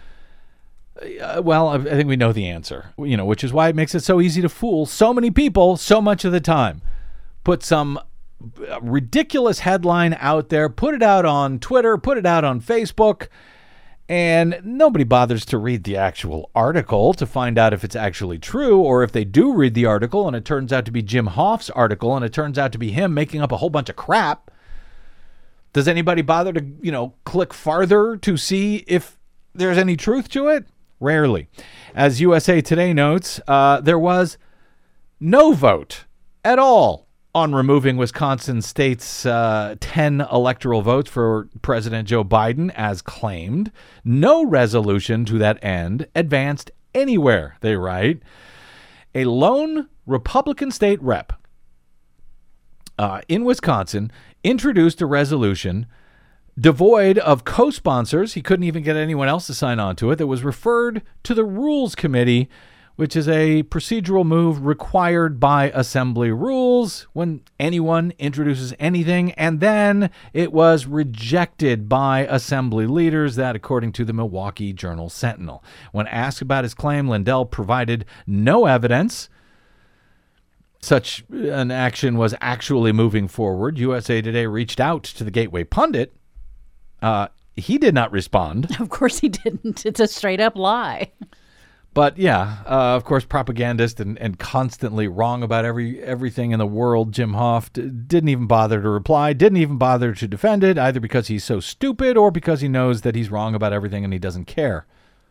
Uh, well, I think we know the answer, you know, which is why it makes it so easy to fool so many people so much of the time. Put some ridiculous headline out there, put it out on Twitter, put it out on Facebook, and nobody bothers to read the actual article to find out if it's actually true, or if they do read the article and it turns out to be Jim Hoft's article and it turns out to be him making up a whole bunch of crap. Does anybody bother to, you know, click farther to see if there's any truth to it? Rarely. As U S A Today notes, uh, there was no vote at all on removing Wisconsin state's uh, ten electoral votes for President Joe Biden, as claimed. No resolution to that end advanced anywhere, they write. A lone Republican state rep uh, in Wisconsin introduced a resolution devoid of co-sponsors. He couldn't even get anyone else to sign on to it. That was referred to the Rules Committee, which is a procedural move required by assembly rules when anyone introduces anything, and then it was rejected by assembly leaders, that according to the Milwaukee Journal-Sentinel. When asked about his claim, Lindell provided no evidence such an action was actually moving forward. U S A Today reached out to the Gateway Pundit. Uh, he did not respond. Of course he didn't. It's a straight-up lie. But yeah, uh, of course, propagandist and, and constantly wrong about every everything in the world, Jim Hoft didn't even bother to reply, didn't even bother to defend it, either because he's so stupid or because he knows that he's wrong about everything and he doesn't care.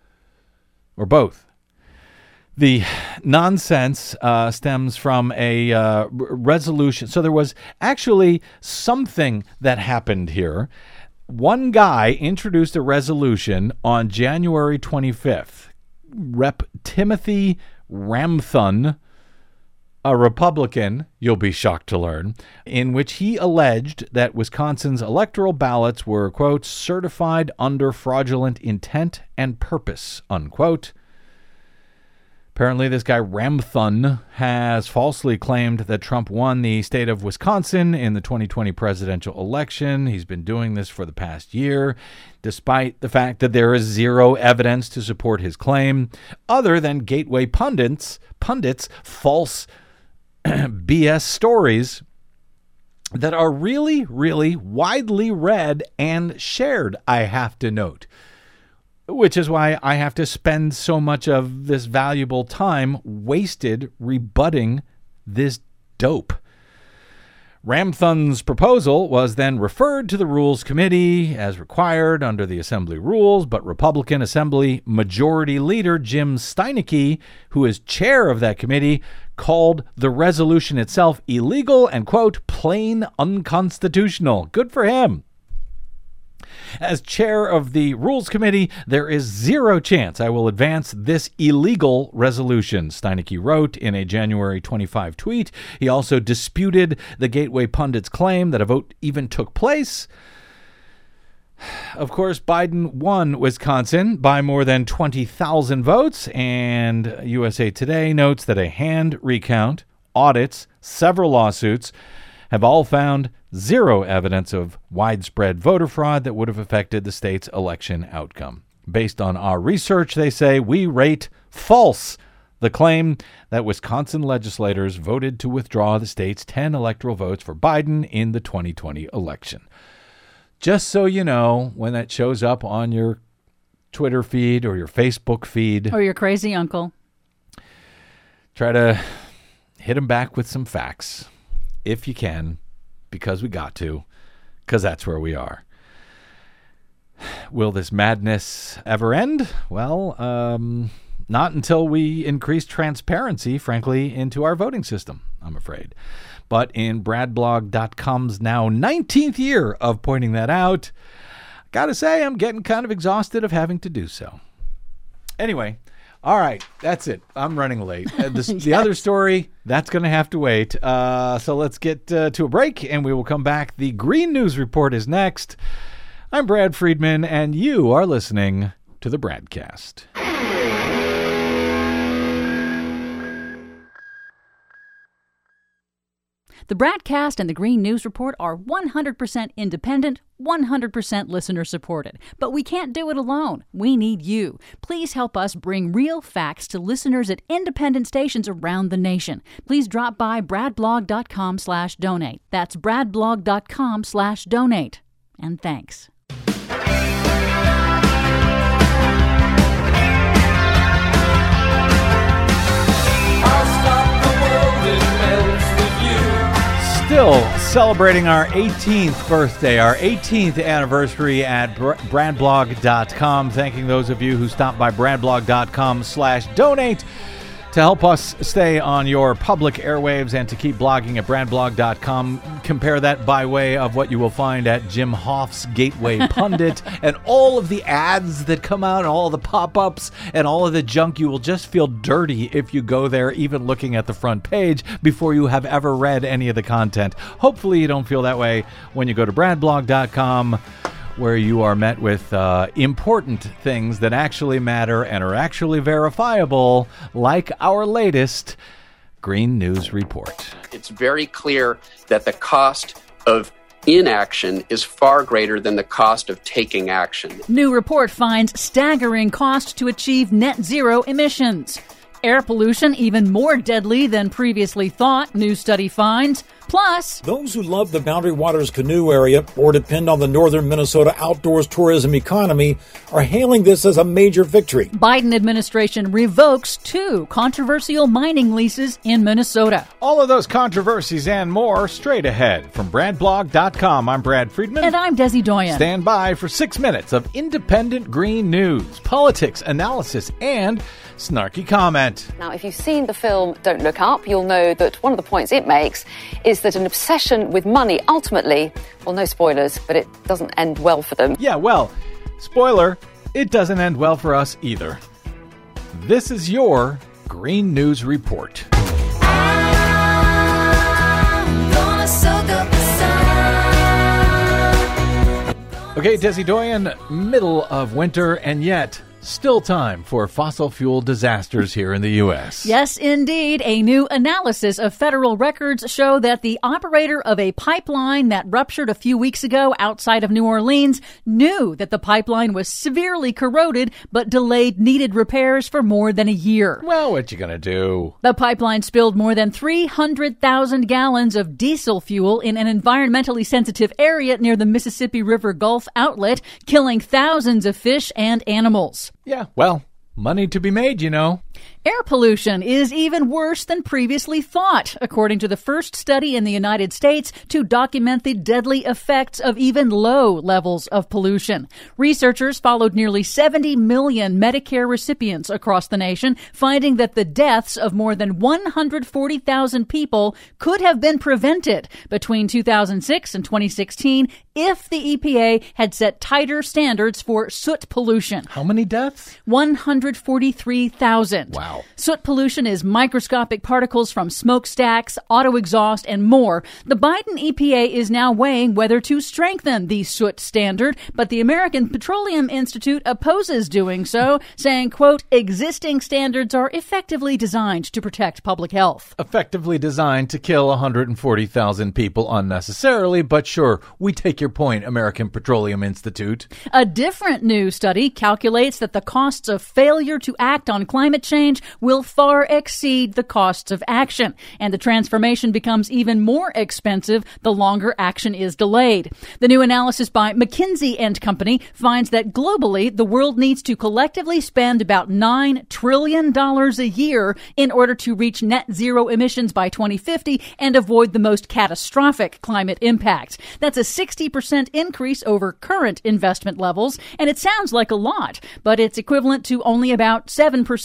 Or both. The nonsense uh, stems from a uh, resolution. So there was actually something that happened here. One guy introduced a resolution on January twenty-fifth. Rep Timothy Ramthun, a Republican, you'll be shocked to learn, in which he alleged that Wisconsin's electoral ballots were, quote, certified under fraudulent intent and purpose, unquote. Apparently, this guy Ramthun has falsely claimed that Trump won the state of Wisconsin in the twenty twenty presidential election. He's been doing this for the past year, despite the fact that there is zero evidence to support his claim, other than Gateway pundits, pundits' false B S stories that are really, really widely read and shared, I have to note. Which is why I have to spend so much of this valuable time wasted rebutting this dope. Ramthun's proposal was then referred to the Rules Committee as required under the Assembly rules, but Republican Assembly Majority Leader Jim Steineke, who is chair of that committee, called the resolution itself illegal and, quote, plain unconstitutional. Good for him. As chair of the Rules Committee, there is zero chance I will advance this illegal resolution, Steineke wrote in a January twenty-fifth tweet. He also disputed the Gateway pundit's claim that a vote even took place. Of course, Biden won Wisconsin by more than twenty thousand votes, and U S A Today notes that a hand recount, audits, several lawsuits have all found zero evidence of widespread voter fraud that would have affected the state's election outcome. Based on our research, they say, we rate false the claim that Wisconsin legislators voted to withdraw the state's ten electoral votes for Biden in the twenty twenty election. Just so you know, when that shows up on your Twitter feed or your Facebook feed, or your crazy uncle, try to hit him back with some facts. If you can, because we got to, because that's where we are. Will this madness ever end? Well, um, not until we increase transparency, frankly, into our voting system, I'm afraid. But in Brad Blog dot com's now nineteenth year of pointing that out, gotta say I'm getting kind of exhausted of having to do so. Anyway, All right, that's it. I'm running late. Uh, the, yes. the other story, that's going to have to wait. Uh, so let's get uh, to a break, and we will come back. The Green News Report is next. I'm Brad Friedman, and you are listening to the Bradcast. The Bradcast and the Green News Report are one hundred percent independent, one hundred percent listener-supported. But we can't do it alone. We need you. Please help us bring real facts to listeners at independent stations around the nation. Please drop by bradblog.com slash donate. That's bradblog.com slash donate. And thanks. Still celebrating our eighteenth birthday, our eighteenth anniversary at bradblog dot com. Thanking those of you who stopped by bradblog.com slash donate to help us stay on your public airwaves and to keep blogging at bradblog dot com. Compare that by way of what you will find at Jim Hoff's Gateway Pundit and all of the ads that come out and all the pop-ups and all of the junk. You will just feel dirty if you go there, even looking at the front page, before you have ever read any of the content. Hopefully you don't feel that way when you go to bradblog dot com, where you are met with uh, important things that actually matter and are actually verifiable, like our latest Green News Report. It's very clear that the cost of inaction is far greater than the cost of taking action. New report finds staggering cost to achieve net zero emissions. Air pollution even more deadly than previously thought, new study finds. Plus, those who love the Boundary Waters canoe area or depend on the northern Minnesota outdoors tourism economy are hailing this as a major victory. Biden administration revokes two controversial mining leases in Minnesota. All of those controversies and more straight ahead from bradblog dot com. I'm Brad Friedman. And I'm Desi Doyen. Stand by for six minutes of independent green news, politics, analysis, and snarky comment. Now, if you've seen the film Don't Look Up, you'll know that one of the points it makes is that an obsession with money ultimately, well, no spoilers, but it doesn't end well for them. Yeah, well, spoiler, it doesn't end well for us either. This is your Green News Report. Okay, Desi Doyen, middle of winter, and yet still time for fossil fuel disasters here in the U S. Yes, indeed. A new analysis of federal records show that the operator of a pipeline that ruptured a few weeks ago outside of New Orleans knew that the pipeline was severely corroded, but delayed needed repairs for more than a year. Well, what you gonna do? The pipeline spilled more than three hundred thousand gallons of diesel fuel in an environmentally sensitive area near the Mississippi River Gulf outlet, killing thousands of fish and animals. Yeah, well, money to be made, you know. Air pollution is even worse than previously thought, according to the first study in the United States to document the deadly effects of even low levels of pollution. Researchers followed nearly seventy million Medicare recipients across the nation, finding that the deaths of more than one hundred forty thousand people could have been prevented between two thousand six and twenty sixteen if the E P A had set tighter standards for soot pollution. How many deaths? one hundred forty-three thousand. Wow. Soot pollution is microscopic particles from smokestacks, auto exhaust, and more. The Biden E P A is now weighing whether to strengthen the soot standard, but the American Petroleum Institute opposes doing so, saying, quote, existing standards are effectively designed to protect public health. Effectively designed to kill one hundred forty thousand people unnecessarily, but sure, we take your point, American Petroleum Institute. A different new study calculates that the costs of failure to act on climate change will far exceed the costs of action, and the transformation becomes even more expensive the longer action is delayed. The new analysis by McKinsey and Company finds that globally, the world needs to collectively spend about nine trillion dollars a year in order to reach net zero emissions by twenty fifty and avoid the most catastrophic climate impacts. That's a sixty percent increase over current investment levels, and it sounds like a lot, but it's equivalent to only about seven percent of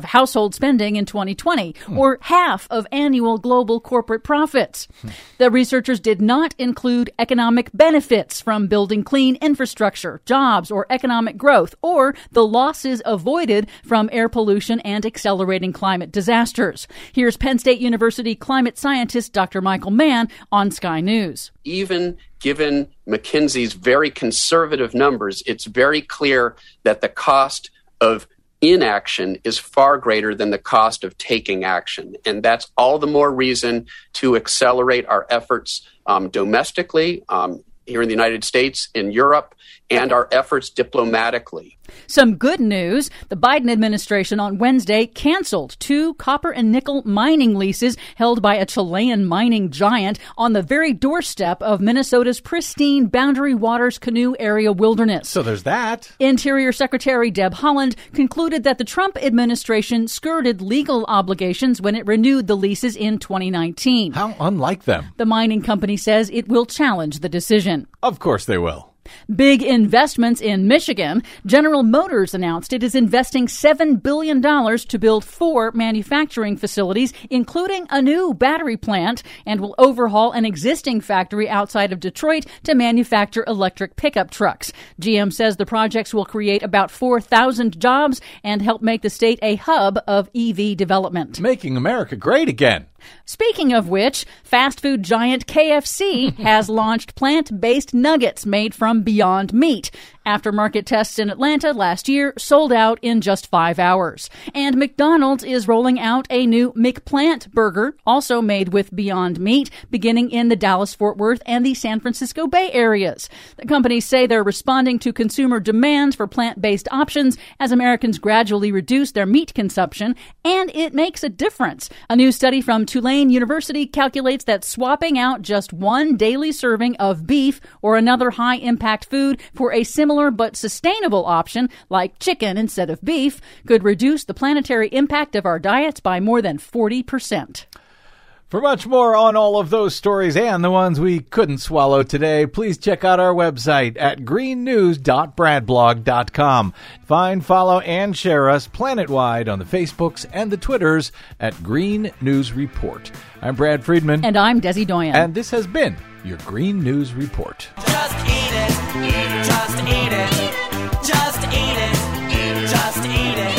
of household spending in twenty twenty, hmm. or half of annual global corporate profits. Hmm. The researchers did not include economic benefits from building clean infrastructure, jobs, or economic growth, or the losses avoided from air pollution and accelerating climate disasters. Here's Penn State University climate scientist Doctor Michael Mann on Sky News. Even given McKinsey's very conservative numbers, it's very clear that the cost of inaction is far greater than the cost of taking action. And that's all the more reason to accelerate our efforts um, domestically, um, here in the United States, in Europe, and our efforts diplomatically. Some good news. The Biden administration on Wednesday canceled two copper and nickel mining leases held by a Chilean mining giant on the very doorstep of Minnesota's pristine Boundary Waters Canoe Area wilderness. So there's that. Interior Secretary Deb Haaland concluded that the Trump administration skirted legal obligations when it renewed the leases in twenty nineteen. How unlike them. The mining company says it will challenge the decision. Of course they will. Big investments in Michigan. General Motors announced it is investing seven billion dollars to build four manufacturing facilities, including a new battery plant, and will overhaul an existing factory outside of Detroit to manufacture electric pickup trucks. G M says the projects will create about four thousand jobs and help make the state a hub of E V development. Making America great again. Speaking of which, fast food giant K F C has launched plant-based nuggets made from Beyond Meat. Aftermarket tests in Atlanta last year sold out in just five hours. And McDonald's is rolling out a new McPlant burger, also made with Beyond Meat, beginning in the Dallas-Fort Worth and the San Francisco Bay areas. The companies say they're responding to consumer demand for plant-based options as Americans gradually reduce their meat consumption, and it makes a difference. A new study from Tulane University calculates that swapping out just one daily serving of beef or another high-impact food for a similar but sustainable option like chicken instead of beef could reduce the planetary impact of our diets by more than forty percent. For much more on all of those stories and the ones we couldn't swallow today, please check out our website at green news dot brad blog dot com. Find, follow, and share us planet-wide on the Facebooks and the Twitters at Green News Report. I'm Brad Friedman. And I'm Desi Doyen. And this has been your Green News Report. Just eat it. Just eat it. Just eat it. Just eat it.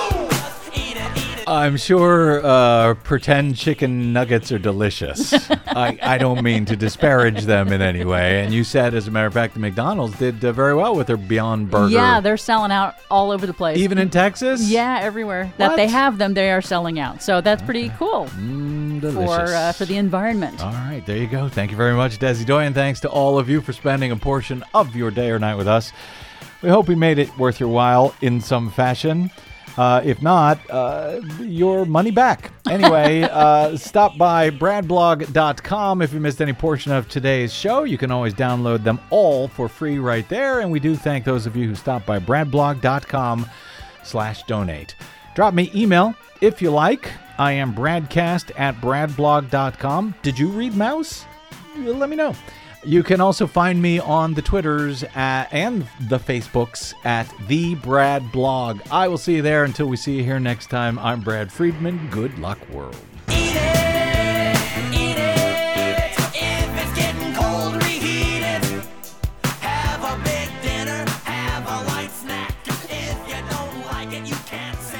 I'm sure uh, pretend chicken nuggets are delicious. I, I don't mean to disparage them in any way. And you said, as a matter of fact, the McDonald's did uh, very well with their Beyond Burger. Yeah, they're selling out all over the place. Even in Texas? Yeah, everywhere. What? That they have them, they are selling out. So that's pretty cool mm, for uh, for the environment. All right, there you go. Thank you very much, Desi Doyen. Thanks to all of you for spending a portion of your day or night with us. We hope we made it worth your while in some fashion. Uh, if not, uh, your money back. Anyway, uh, stop by brad blog dot com if you missed any portion of today's show. You can always download them all for free right there. And we do thank those of you who stopped by brad blog dot com slash donate. Drop me email if you like. I am bradcast at brad blog dot com. Did you read Mouse? Let me know. You can also find me on the Twitters at, and the Facebooks at The Brad Blog. I will see you there. Until we see you here next time, I'm Brad Friedman. Good luck, world. Eat it, eat it. If it's getting cold, reheat it. Have a big dinner, have a light snack. If you don't like it, you can't say